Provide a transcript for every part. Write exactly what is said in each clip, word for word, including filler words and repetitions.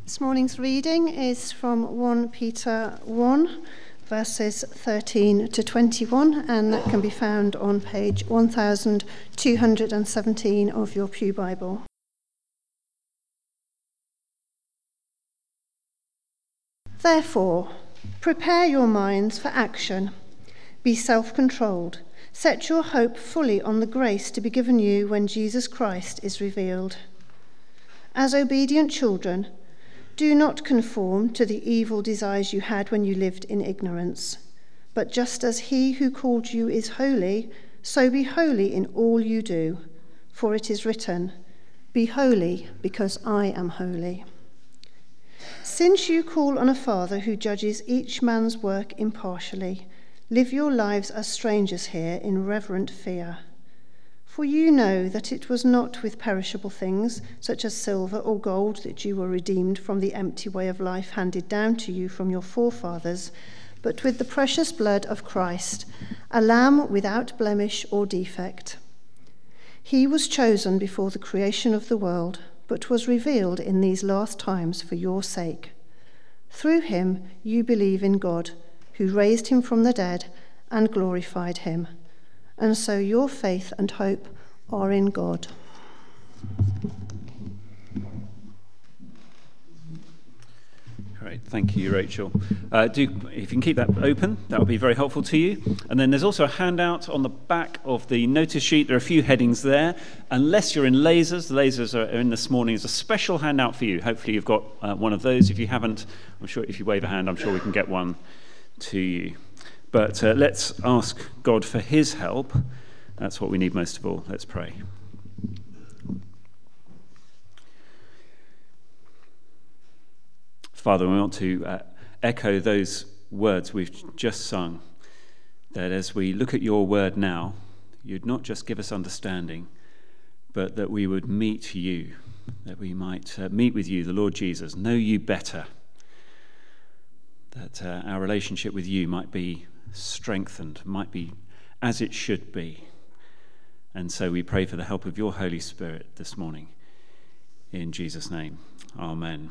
This morning's reading is from First Peter one, verses thirteen to twenty-one, and that can be found on page one thousand two hundred seventeen of your Pew Bible. Therefore, prepare your minds for action. Be self-controlled. Set your hope fully on the grace to be given you when Jesus Christ is revealed. As obedient children, do not conform to the evil desires you had when you lived in ignorance. But just as he who called you is holy, so be holy in all you do. For it is written, "Be holy, because I am holy." Since you call on a Father who judges each man's work impartially, live your lives as strangers here in reverent fear. For you know that it was not with perishable things, such as silver or gold, that you were redeemed from the empty way of life handed down to you from your forefathers, but with the precious blood of Christ, a lamb without blemish or defect. He was chosen before the creation of the world, but was revealed in these last times for your sake. Through him you believe in God, who raised him from the dead and glorified him. And so your faith and hope are in God. Great, thank you, Rachel. Uh, do if you can keep that open, that would be very helpful to you. And then there's also a handout on the back of the notice sheet. There are a few headings there. Unless you're in lasers, the lasers are in this morning. There's a special handout for you. Hopefully you've got uh, one of those. If you haven't, I'm sure if you wave a hand, I'm sure we can get one to you. But uh, let's ask God for his help. That's what we need most of all. Let's pray. Father, we want to uh, echo those words we've just sung, that as we look at your word now, you'd not just give us understanding, but that we would meet you, that we might uh, meet with you, the Lord Jesus, know you better, that uh, our relationship with you might be strengthened, might be as it should be. And so we pray for the help of your Holy Spirit this morning. In Jesus' name, amen.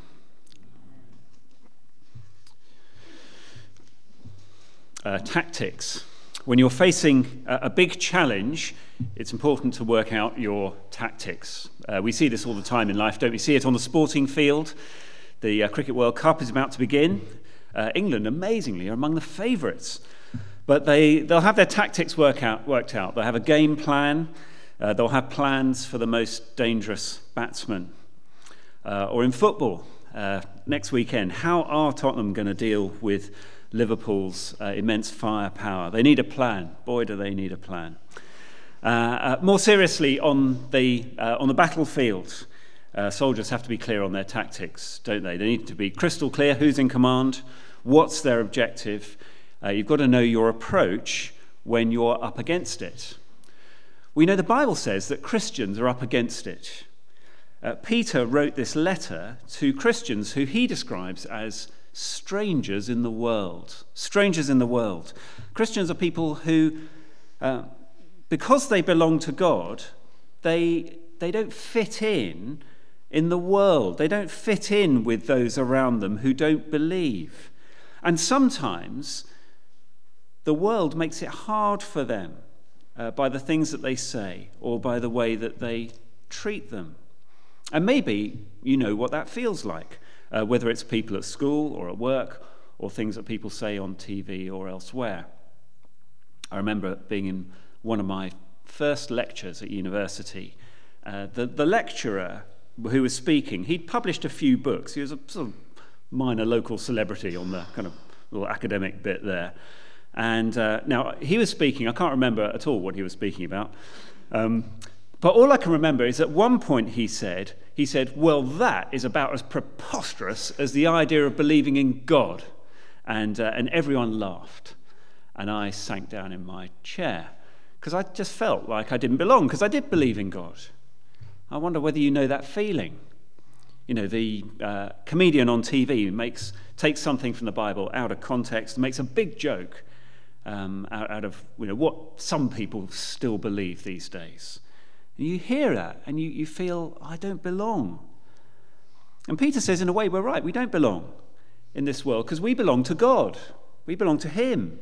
Uh, tactics. When you're facing a, a big challenge, it's important to work out your tactics. Uh, we see this all the time in life, don't we? See it on the sporting field. The uh, Cricket World Cup is about to begin. Uh, England, amazingly, are among the favourites. But they, they'll have their tactics work out, worked out. They'll have a game plan. Uh, they'll have plans for the most dangerous batsman. Uh, or in football, uh, next weekend, how are Tottenham going to deal with Liverpool's uh, immense firepower? They need a plan. Boy, do they need a plan. Uh, uh, more seriously, on the, uh, on the battlefield, uh, soldiers have to be clear on their tactics, don't they? They need to be crystal clear who's in command, what's their objective. Uh, you've got to know your approach when you're up against it. We know the Bible says that Christians are up against it. Uh, Peter wrote this letter to Christians who he describes as strangers in the world. Strangers in the world. Christians are people who, uh, because they belong to God, they, they don't fit in in the world. They don't fit in with those around them who don't believe. And sometimes the world makes it hard for them uh, by the things that they say or by the way that they treat them. And maybe you know what that feels like, uh, whether it's people at school or at work or things that people say on T V or elsewhere. I remember being in one of my first lectures at university. Uh, the, the lecturer who was speaking, he'd published a few books. He was a sort of minor local celebrity on the kind of little academic bit there. And uh, now he was speaking, I can't remember at all what he was speaking about, um, but all I can remember is at one point he said, he said, well, that is about as preposterous as the idea of believing in God. And, uh, and everyone laughed. And I sank down in my chair because I just felt like I didn't belong because I did believe in God. I wonder whether you know that feeling. You know, the uh, comedian on T V makes takes something from the Bible out of context and makes a big joke um, out, out of you know what some people still believe these days. And you hear that and you, you feel, I don't belong. And Peter says, in a way, we're right. We don't belong in this world because we belong to God. We belong to him.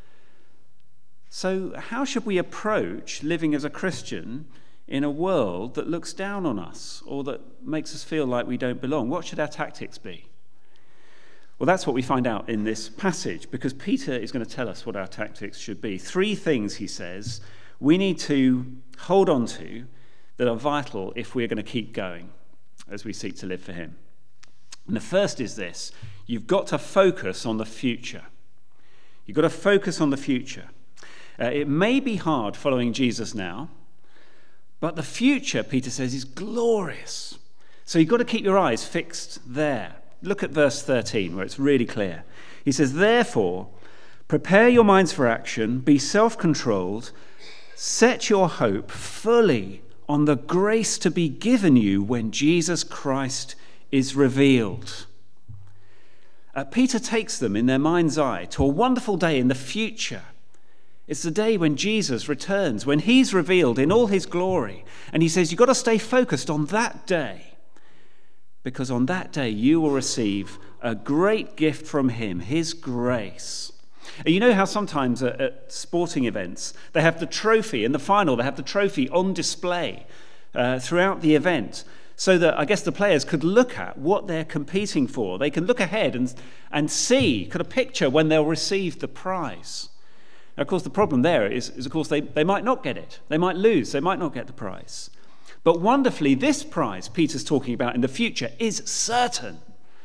So how should we approach living as a Christian in a world that looks down on us or that makes us feel like we don't belong? What should our tactics be? Well, that's what we find out in this passage, because Peter is going to tell us what our tactics should be. Three things, he says, we need to hold on to that are vital if we're going to keep going as we seek to live for him. And the first is this: you've got to focus on the future. You've got to focus on the future. Uh, it may be hard following Jesus now, but the future, Peter says, is glorious. So you've got to keep your eyes fixed there. Look at verse thirteen, where it's really clear. He says, therefore, prepare your minds for action, be self-controlled, set your hope fully on the grace to be given you when Jesus Christ is revealed. Uh, Peter takes them in their mind's eye to a wonderful day in the future. It's the day when Jesus returns, when he's revealed in all his glory. And he says, you've got to stay focused on that day, because on that day you will receive a great gift from him, his grace. And you know how sometimes at, at sporting events, they have the trophy, in the final they have the trophy on display uh, throughout the event, so that I guess the players could look at what they're competing for. They can look ahead and, and see, could a picture when they'll receive the prize. Now, of course, the problem there is, is of course, they, they might not get it. They might lose. They might not get the prize. But wonderfully, this prize Peter's talking about in the future is certain.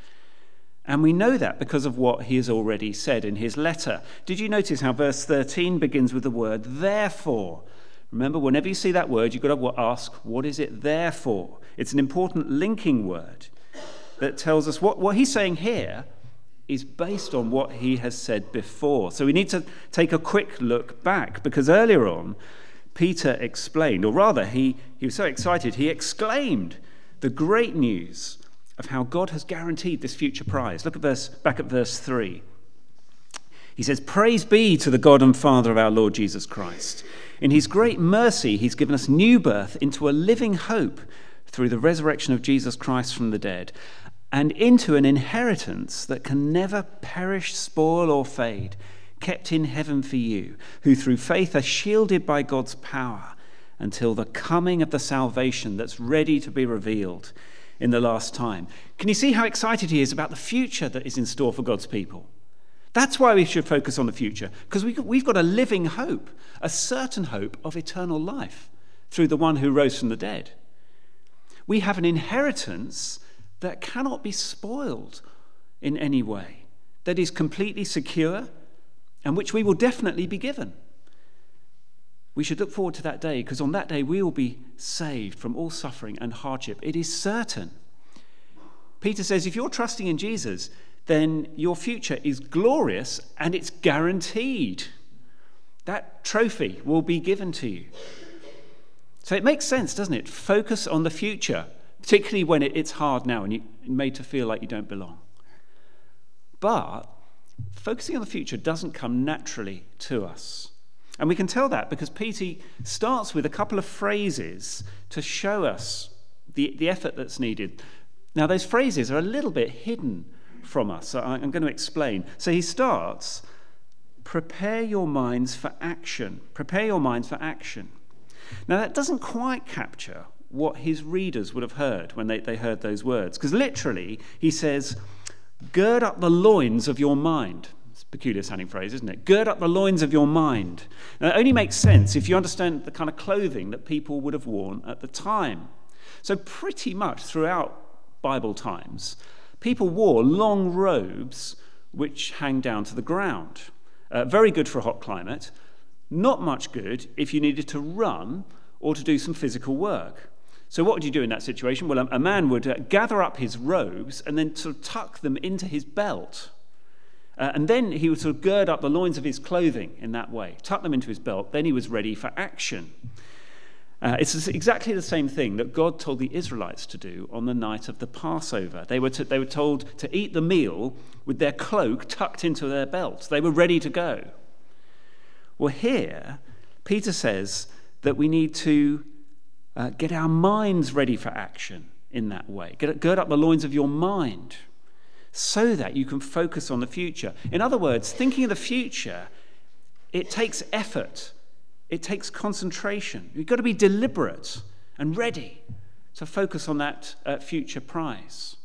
And we know that because of what he has already said in his letter. Did you notice how verse thirteen begins with the word therefore? Remember, whenever you see that word, you've got to ask, what is it there for? It's an important linking word that tells us what, what he's saying here is based on what he has said before. So we need to take a quick look back, because earlier on, Peter explained, or rather, he, he was so excited, he exclaimed the great news of how God has guaranteed this future prize. Look at verse, back at verse three. He says, praise be to the God and Father of our Lord Jesus Christ. In his great mercy, he's given us new birth into a living hope through the resurrection of Jesus Christ from the dead, and into an inheritance that can never perish, spoil, or fade, kept in heaven for you, who through faith are shielded by God's power until the coming of the salvation that's ready to be revealed in the last time. Can you see how excited he is about the future that is in store for God's people? That's why we should focus on the future, because we've got a living hope, a certain hope of eternal life through the one who rose from the dead. We have an inheritance that cannot be spoiled in any way, that is completely secure, and which we will definitely be given. We should look forward to that day, because on that day we will be saved from all suffering and hardship. It is certain. Peter says, if you're trusting in Jesus, then your future is glorious and it's guaranteed. That trophy will be given to you. So it makes sense, doesn't it? Focus on the future, particularly when it's hard now and you're made to feel like you don't belong. But focusing on the future doesn't come naturally to us. And we can tell that because Peter starts with a couple of phrases to show us the, the effort that's needed. Now, those phrases are a little bit hidden from us, so I'm going to explain. So he starts, prepare your minds for action. Prepare your minds for action. Now, that doesn't quite capture what his readers would have heard when they, they heard those words. Because literally, he says, gird up the loins of your mind. It's a peculiar sounding phrase, isn't it? Gird up the loins of your mind. Now, it only makes sense if you understand the kind of clothing that people would have worn at the time. So pretty much throughout Bible times, people wore long robes which hang down to the ground. Uh, very good for a hot climate. Not much good if you needed to run or to do some physical work. So what would you do in that situation? Well, a, a man would uh, gather up his robes and then sort of tuck them into his belt. Uh, and then he would sort of gird up the loins of his clothing in that way, tuck them into his belt. Then he was ready for action. Uh, it's exactly the same thing that God told the Israelites to do on the night of the Passover. They were, to, they were told to eat the meal with their cloak tucked into their belts. They were ready to go. Well, here, Peter says that we need to uh, get our minds ready for action in that way. Gird up the loins of your mind so that you can focus on the future. In other words, thinking of the future, it takes effort. It takes concentration. You've got to be deliberate and ready to focus on that uh, future prize.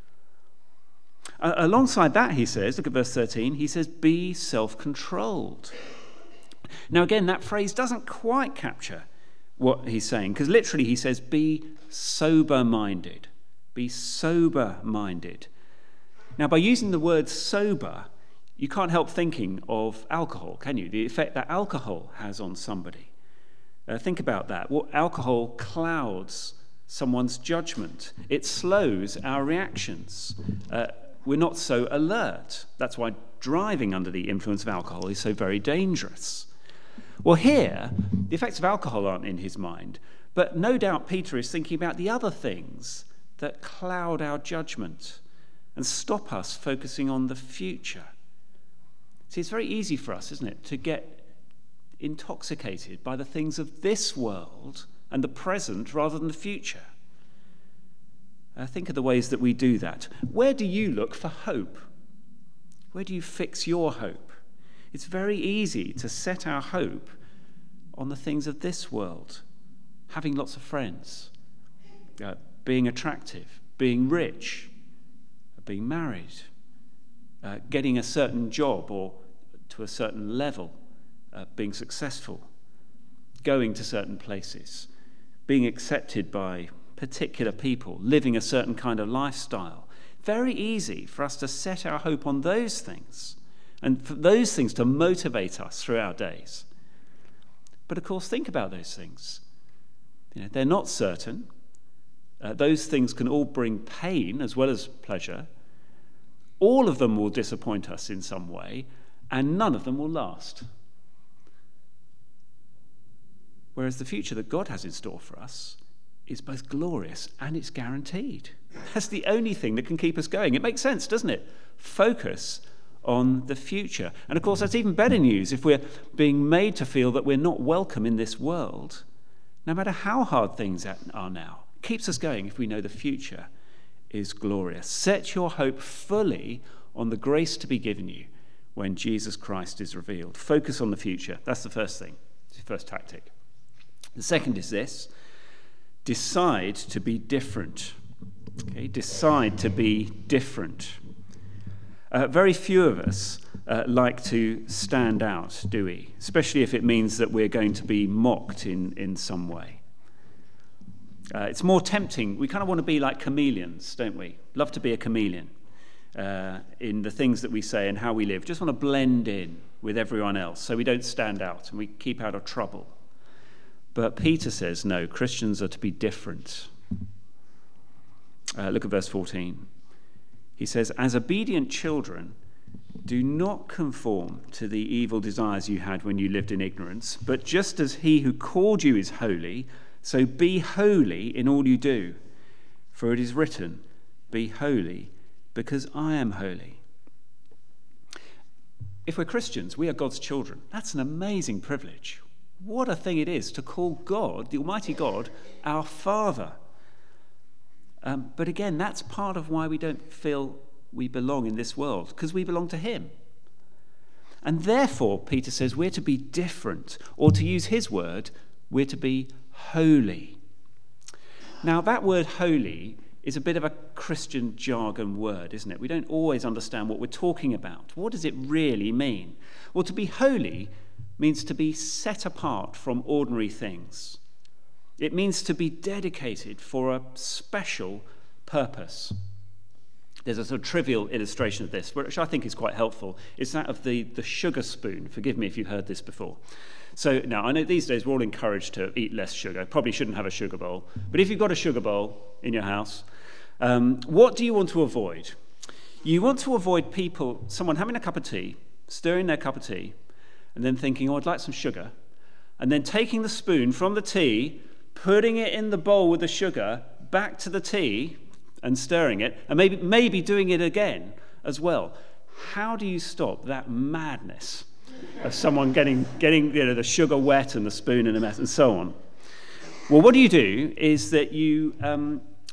Uh, alongside that, he says, look at verse thirteen, he says, be self-controlled. Now again, that phrase doesn't quite capture what he's saying, because literally he says, be sober-minded. Be sober-minded. Now, by using the word sober, you can't help thinking of alcohol, can you? The effect that alcohol has on somebody. Uh, think about that. What alcohol clouds someone's judgment. It slows our reactions. Uh, we're not so alert. That's why driving under the influence of alcohol is so very dangerous. Well, here, the effects of alcohol aren't in his mind, but no doubt Peter is thinking about the other things that cloud our judgment and stop us focusing on the future. See, it's very easy for us, isn't it, to get intoxicated by the things of this world and the present rather than the future. Uh, think of the ways that we do that. Where do you look for hope? Where do you fix your hope? It's very easy to set our hope on the things of this world. Having lots of friends, uh, being attractive, being rich, being married, uh, getting a certain job or to a certain level, uh, being successful, going to certain places, being accepted by particular people, living a certain kind of lifestyle. Very easy for us to set our hope on those things and for those things to motivate us through our days. But of course, think about those things. You know, they're not certain. Uh, those things can all bring pain as well as pleasure. All of them will disappoint us in some way, and none of them will last. Whereas the future that God has in store for us is both glorious and it's guaranteed. That's the only thing that can keep us going. It makes sense, doesn't it? Focus on the future. And of course, that's even better news if we're being made to feel that we're not welcome in this world, no matter how hard things are now. It keeps us going if we know the future is glorious. Set your hope fully on the grace to be given you when Jesus Christ is revealed. Focus on the future. That's the first thing. It's the first tactic. The second is this: decide to be different. Okay, decide to be different. Uh, very few of us uh, like to stand out, do we? Especially if it means that we're going to be mocked in, in some way. Uh, it's more tempting. We kind of want to be like chameleons, don't we? Love to be a chameleon uh, in the things that we say and how we live. Just want to blend in with everyone else so we don't stand out and we keep out of trouble. But Peter says, no, Christians are to be different. Uh, look at verse fourteen. He says, as obedient children, do not conform to the evil desires you had when you lived in ignorance, but just as he who called you is holy, so be holy in all you do. For it is written, be holy, because I am holy. If we're Christians, we are God's children. That's an amazing privilege. What a thing it is to call God, the Almighty God, our Father. Um, but again, that's part of why we don't feel we belong in this world, because we belong to him. And therefore, Peter says, we're to be different, or to use his word, we're to be holy. Now, that word holy is a bit of a Christian jargon word, isn't it? We don't always understand what we're talking about. What does it really mean? Well, to be holy means to be set apart from ordinary things. It means to be dedicated for a special purpose. There's a sort of trivial illustration of this, which I think is quite helpful. It's that of the, the sugar spoon. Forgive me if you've heard this before. So now, I know these days we're all encouraged to eat less sugar. Probably shouldn't have a sugar bowl. But if you've got a sugar bowl in your house, um, what do you want to avoid? You want to avoid people, someone having a cup of tea, stirring their cup of tea, and then thinking, oh, I'd like some sugar, and then taking the spoon from the tea, putting it in the bowl with the sugar, back to the tea, and stirring it, and maybe maybe doing it again as well. How do you stop that madness of someone getting getting you know the sugar wet and the spoon in a mess and so on? Well, what do you do is that you um,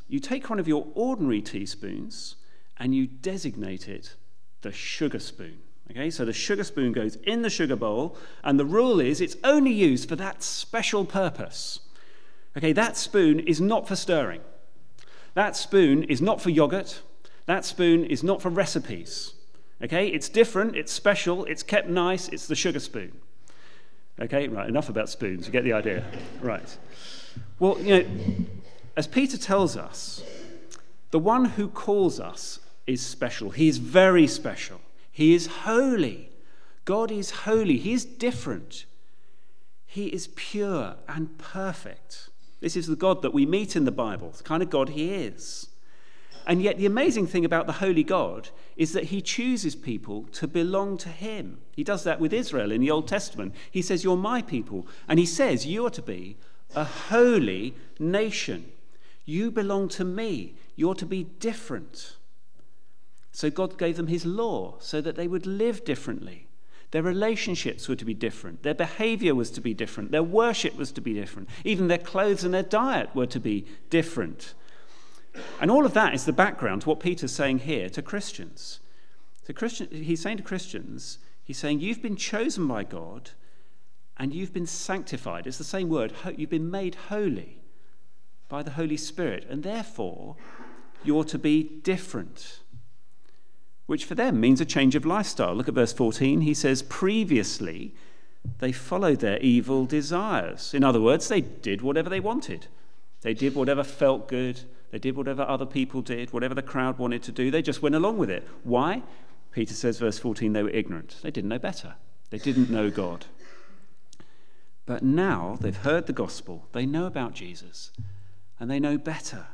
you take one of your ordinary teaspoons and you designate it the sugar spoon. Okay, so the sugar spoon goes in the sugar bowl, and the rule is it's only used for that special purpose. Okay, that spoon is not for stirring. That spoon is not for yogurt. That spoon is not for recipes. Okay, it's different, it's special, it's kept nice, it's the sugar spoon. Okay, right, enough about spoons, you get the idea. Right. Well, you know, as Peter tells us, the one who calls us is special. He is very special. He is holy. God is holy. He is different. He is pure and perfect. This is the God that we meet in the Bible, the kind of God he is. And yet the amazing thing about the holy God is that he chooses people to belong to him. He does that with Israel in the Old Testament. He says, you're my people. And he says, you are to be a holy nation. You belong to me. You're to be different. So God gave them his law so that they would live differently. Their relationships were to be different. Their behavior was to be different. Their worship was to be different. Even their clothes and their diet were to be different. And all of that is the background to what Peter's saying here to Christians. To Christian, he's saying to Christians, he's saying, you've been chosen by God and you've been sanctified. It's the same word. You've been made holy by the Holy Spirit. And therefore, you're to be different. Which for them means a change of lifestyle. Look at verse fourteen. He says, previously, they followed their evil desires. In other words, they did whatever they wanted. They did whatever felt good. They did whatever other people did, whatever the crowd wanted to do. They just went along with it. Why? Peter says, verse fourteen, they were ignorant. They didn't know better. They didn't know God. But now they've heard the gospel. They know about Jesus. And they know better.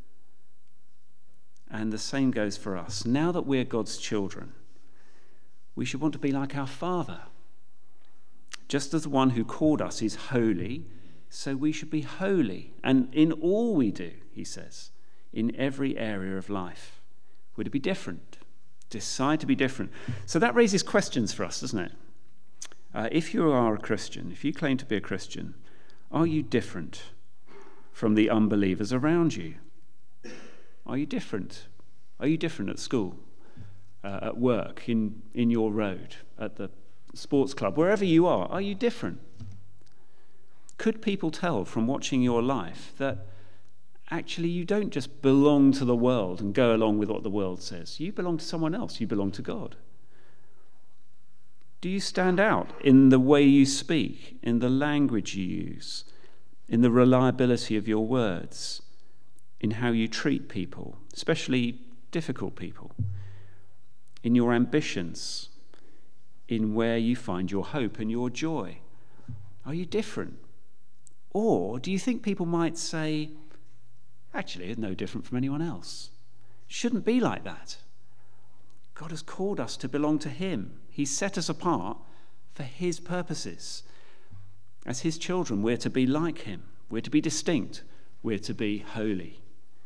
And the same goes for us. Now that we're God's children, we should want to be like our Father. Just as the one who called us is holy, so we should be holy. And in all we do, he says, in every area of life, we're to be different. Decide to be different. So that raises questions for us, doesn't it? Uh, if you are a Christian, if you claim to be a Christian, are you different from the unbelievers around you? Are you different? Are you different at school, uh, at work, in, in your road, at the sports club, wherever you are? Are you different? Could people tell from watching your life that actually you don't just belong to the world and go along with what the world says? You belong to someone else. You belong to God. Do you stand out in the way you speak, in the language you use, in the reliability of your words, in how you treat people, especially difficult people, in your ambitions, in where you find your hope and your joy? Are you different? Or do you think people might say, actually, it's no different from anyone else? Shouldn't be like that. God has called us to belong to him. He's set us apart for his purposes. As his children, we're to be like him. We're to be distinct. We're to be holy.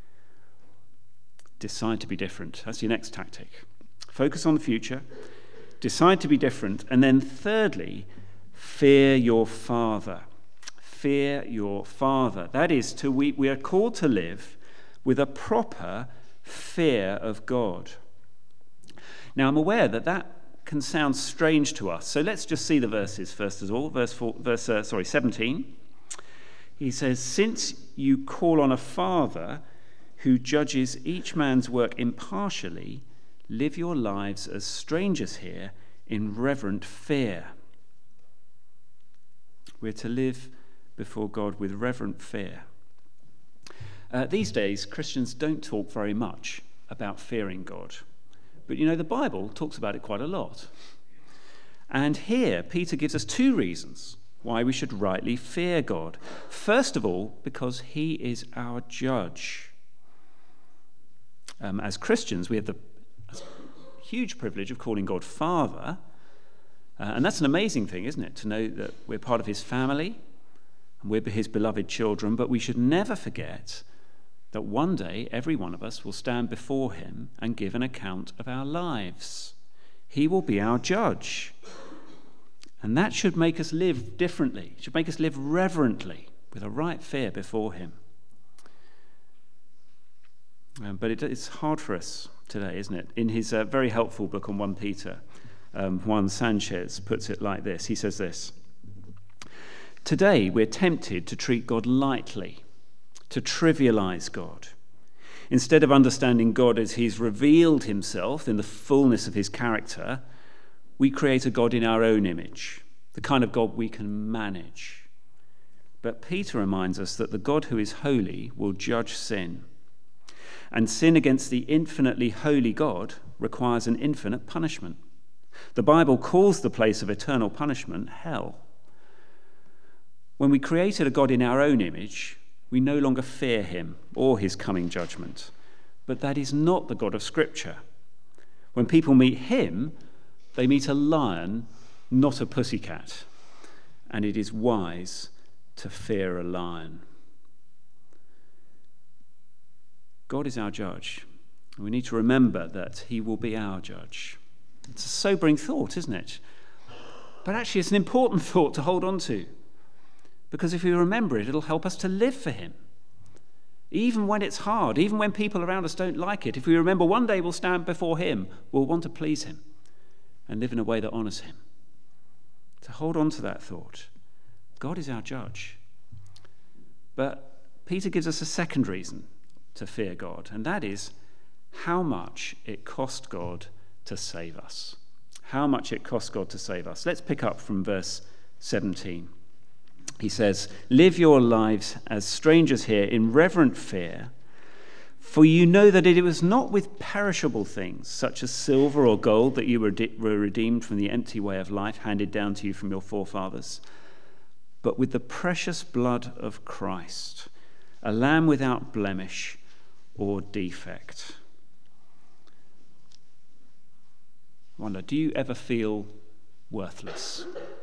Decide to be different. That's your next tactic. Focus on the future. Decide to be different. And then thirdly, fear your Father. Fear your Father. That is, to we, we are called to live with a proper fear of God. Now, I'm aware that that can sound strange to us. So let's just see the verses first of all. Verse four, verse uh, sorry, seventeen. He says, "Since you call on a Father who judges each man's work impartially, live your lives as strangers here in reverent fear." We're to live before God with reverent fear. Uh, these days, Christians don't talk very much about fearing God. But you know, the Bible talks about it quite a lot. And here, Peter gives us two reasons why we should rightly fear God. First of all, because he is our judge. Um, as Christians, we have the huge privilege of calling God Father. Uh, and that's an amazing thing, isn't it? To know that we're part of his family and we're his beloved children. But we should never forget that one day every one of us will stand before him and give an account of our lives. He will be our judge. And that should make us live differently. It should make us live reverently with a right fear before him. Um, but it, it's hard for us today, isn't it? In his uh, very helpful book on First Peter, um, Juan Sanchez puts it like this. He says this: today we're tempted to treat God lightly, to trivialize God. Instead of understanding God as he's revealed himself in the fullness of his character, we create a God in our own image, the kind of God we can manage. But Peter reminds us that the God who is holy will judge sin. And sin against the infinitely holy God requires an infinite punishment. The Bible calls the place of eternal punishment hell. When we created a God in our own image, we no longer fear him or his coming judgment. But that is not the God of Scripture. When people meet him, they meet a lion, not a pussycat. And it is wise to fear a lion. God is our judge. And we need to remember that he will be our judge. It's a sobering thought, isn't it? But actually, it's an important thought to hold on to. Because if we remember it, it'll help us to live for him. Even when it's hard, even when people around us don't like it, if we remember one day we'll stand before him, we'll want to please him and live in a way that honours him. To hold on to that thought. God is our judge. But Peter gives us a second reason to fear God, and that is how much it cost God to save us. How much it cost God to save us. Let's pick up from verse seventeen. He says, live your lives as strangers here in reverent fear, for you know that it was not with perishable things, such as silver or gold, that you were redeemed from the empty way of life handed down to you from your forefathers, but with the precious blood of Christ, a lamb without blemish or defect. I wonder, do you ever feel worthless?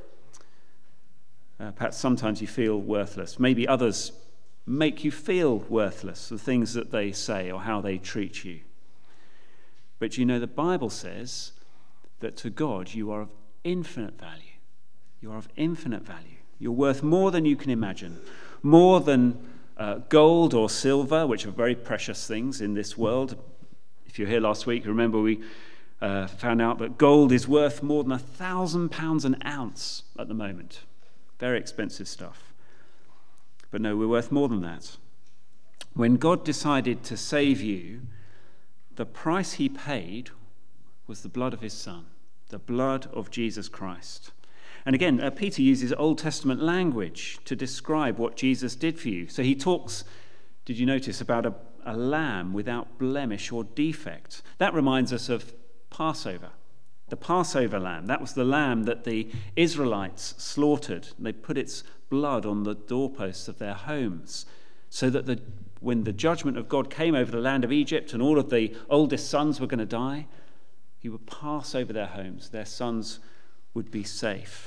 Uh, perhaps sometimes you feel worthless. Maybe others make you feel worthless, the things that they say or how they treat you. But you know, the Bible says that to God you are of infinite value. You are of infinite value. You're worth more than you can imagine, more than uh, gold or silver, which are very precious things in this world. If you were here last week, remember we uh, found out that gold is worth more than a thousand pounds an ounce at the moment. Very expensive stuff. But no, we're worth more than that. When God decided to save you, the price he paid was the blood of his Son, the blood of Jesus Christ. And again, uh, Peter uses Old Testament language to describe what Jesus did for you. So he talks, did you notice, about a, a lamb without blemish or defect. That reminds us of Passover. The Passover lamb, that was the lamb that the Israelites slaughtered. They put its blood on the doorposts of their homes so that the, when the judgment of God came over the land of Egypt and all of the oldest sons were going to die, he would pass over their homes. Their sons would be safe.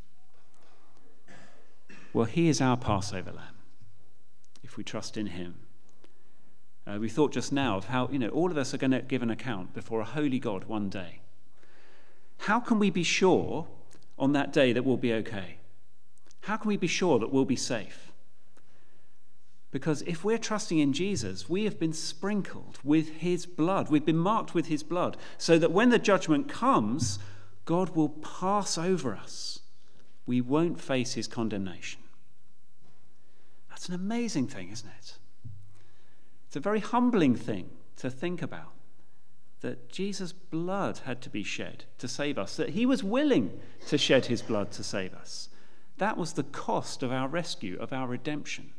Well, he is our Passover lamb, if we trust in him. Uh, we thought just now of how, you know, all of us are going to give an account before a holy God one day. How can we be sure on that day that we'll be okay? How can we be sure that we'll be safe? Because if we're trusting in Jesus, we have been sprinkled with his blood. We've been marked with his blood, so that when the judgment comes, God will pass over us. We won't face his condemnation. That's an amazing thing, isn't it? It's a very humbling thing to think about. That Jesus' blood had to be shed to save us, that he was willing to shed his blood to save us. That was the cost of our rescue, of our redemption.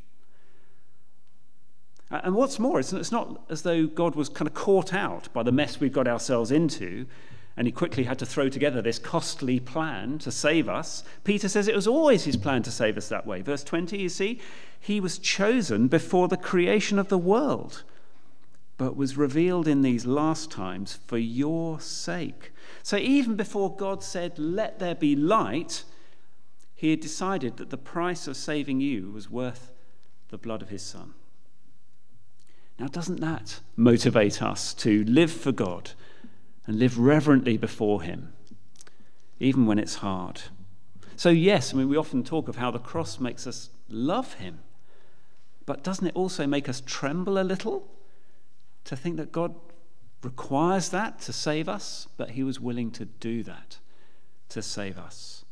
And what's more, it's not as though God was kind of caught out by the mess we've got ourselves into, and he quickly had to throw together this costly plan to save us. Peter says it was always his plan to save us that way. Verse twenty, you see, he was chosen before the creation of the world, but was revealed in these last times for your sake. So even before God said, let there be light, he had decided that the price of saving you was worth the blood of his Son. Now, doesn't that motivate us to live for God and live reverently before him, even when it's hard? So yes, I mean, we often talk of how the cross makes us love him, but doesn't it also make us tremble a little to think that God requires that to save us, but he was willing to do that to save us.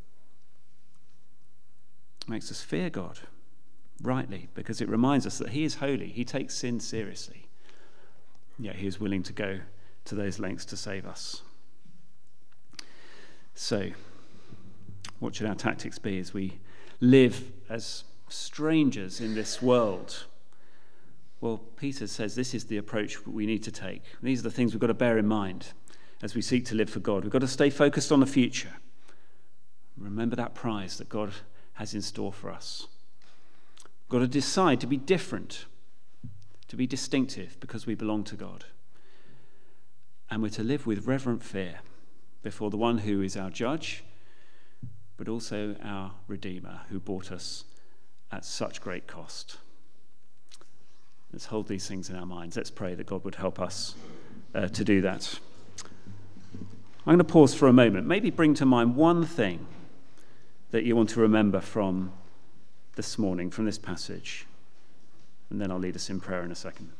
It makes us fear God, rightly, because it reminds us that he is holy. He takes sin seriously. Yet he is willing to go to those lengths to save us. So, what should our tactics be as we live as strangers in this world? Well, Peter says this is the approach we need to take. These are the things we've got to bear in mind as we seek to live for God. We've got to stay focused on the future. Remember that prize that God has in store for us. We've got to decide to be different, to be distinctive because we belong to God. And we're to live with reverent fear before the one who is our judge, but also our Redeemer, who bought us at such great cost. Let's hold these things in our minds. Let's pray that God would help us uh, to do that. I'm going to pause for a moment. Maybe bring to mind one thing that you want to remember from this morning, from this passage. And then I'll lead us in prayer in a second.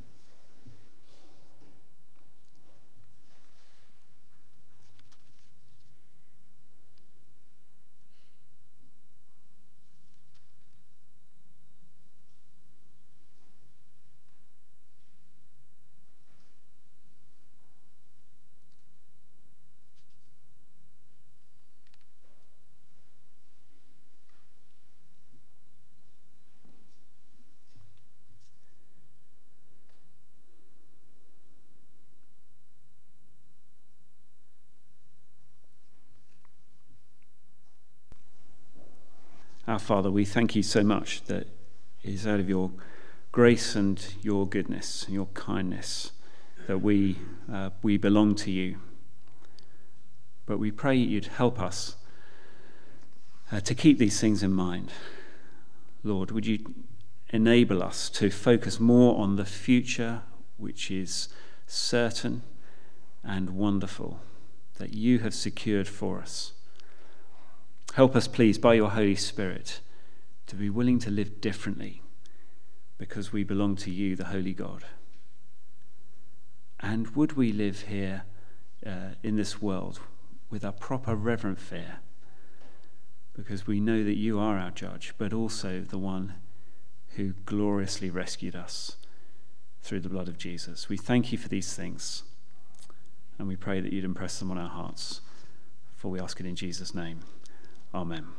Our Father, we thank you so much that it is out of your grace and your goodness and your kindness that we uh, we belong to you. But we pray you'd help us uh, to keep these things in mind. Lord, would you enable us to focus more on the future, which is certain and wonderful, that you have secured for us. Help us, please, by your Holy Spirit, to be willing to live differently because we belong to you, the Holy God. And would we live here uh, in this world with a proper reverent fear, because we know that you are our judge, but also the one who gloriously rescued us through the blood of Jesus. We thank you for these things, and we pray that you'd impress them on our hearts, for we ask it in Jesus' name. Amen.